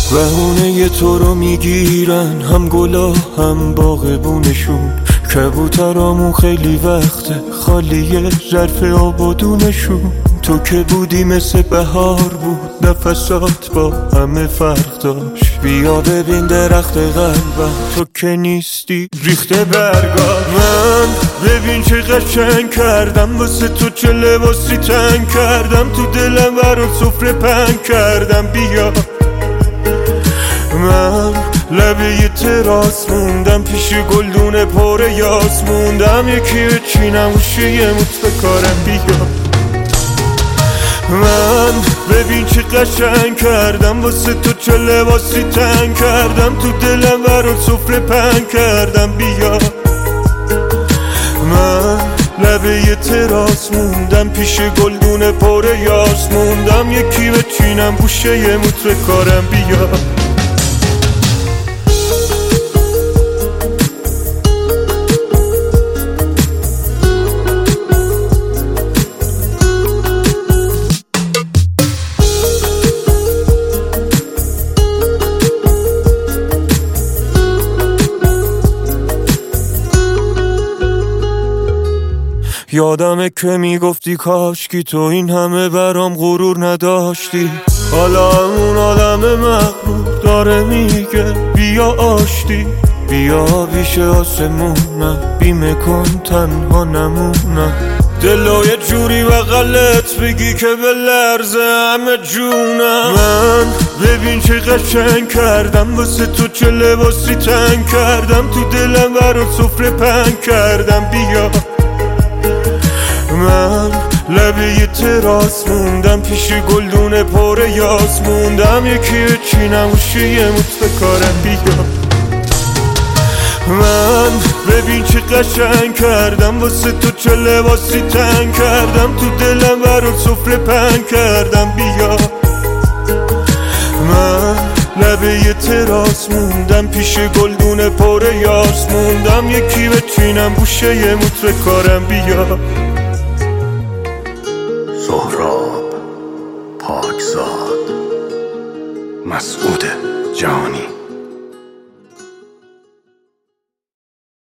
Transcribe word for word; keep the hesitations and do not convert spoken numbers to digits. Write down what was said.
بهونه تو رو میگیرن هم گلا هم باغبونشون، کبوترامون خیلی وقته خالیه ظرف آبادونشون. تو که بودی مثل بهار بود، نفسات با همه فرق داشت. بیا ببین درخت قلبم، تو که نیستی ریخته برگا. من ببین چه قشنگ کردم واسه تو، چه لباسی تنگ کردم تو دلم برات سفره پنگ کردم. بیا من لبه یه تراس موندم، پیش گلدون پر یاس موندم. یکی بچینم گوشه یه موت بکارم. بیا من ببین چه قشنگ کردم واسه تو، چه لباسی تنگ کردم تو دلم برات سفره پنگ کردم. بیا من لبه یه تراس موندم، پیش گلدون پر یاس موندم. یکی بچینم گوشه یه موت بکارم. بیا یادمه که میگفتی کاشکی تو این همه برام غرور نداشتی. حالا اون آدم مغرور داره میگه بیا آشتی. بیا بیش آسمونم، بیمه کن تنها نمونم. دلو یه جوری بغلت بگی که به لرزه همه جونم. من ببین چه قشنگ کردم واسه تو، چه لباسی تنگ کردم تو دلم برات سفره پنگ کردم. بیا من لبه یه تراس موندم، پیش گلدون پر یاس موندم. یکی بچینم گوشه یه موت بکارم. بیا من ببین چه قشنگ کردم واسه تو، چه لباسی تنگ کردم تو دلم برات سفره پنگ کردم. بیا من لبه یه تراس موندم، پیش گلدون پر یاس موندم. یکی بچینم گوشه یه موت بکارم. بیا سهراب پاکزاد، مسعود جهانی.